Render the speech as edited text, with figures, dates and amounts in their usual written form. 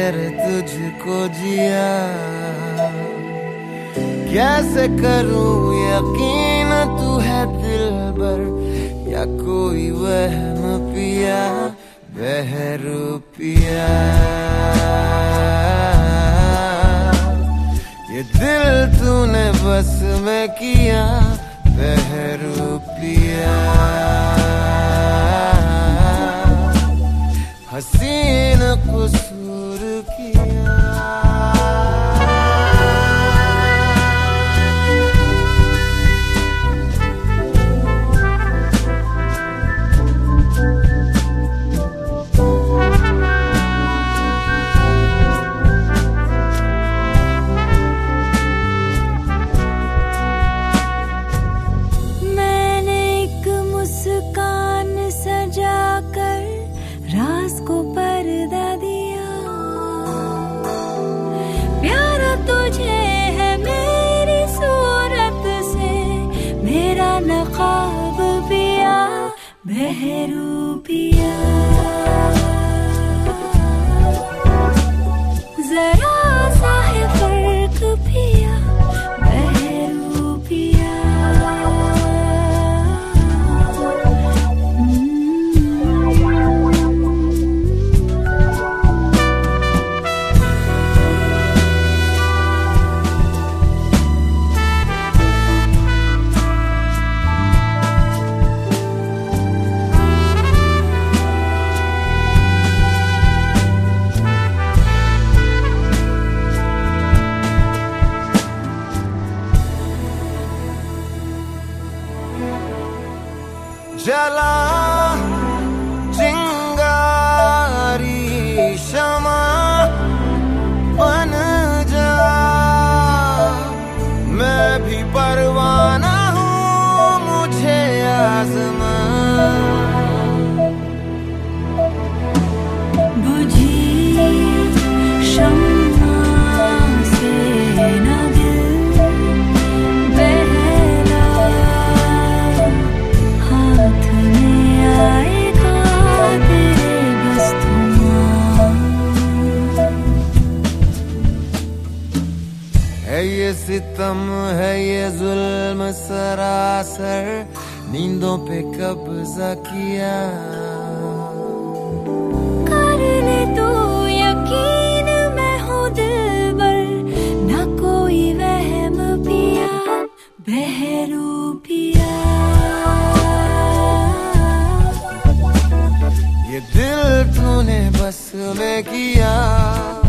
बगैर तुझको जिया, कैसे करूं यकीन तू है दिलबर या कोई वहम पिया बहरूपिया। ये दिल तूने बस में किया बहरूपिया। हसीन कसूर किया। मैंने एक मुस्कान सजाकर राज को पर्दा दिया, प्यारा तुझे है मेरी सूरत से, मेरा नकाब पिया बहरूपिया। जरा सा है फर्क पिया बहरूपिया। जला चिंगारी शमा बन जा, मैं भी परवाना हूँ मुझे आज़मा। बुझी शम्मा से न दिल बहला, हाथ में आएगा तेरे बस थमा। है ये सितम है ये जुल्म सरासर, नींदों पे कब्जा किया। कर ले तू यकीन मैं हूँ दिलबर, न कोई वहम पिया बहरूपिया। ये दिल तूने बस में किया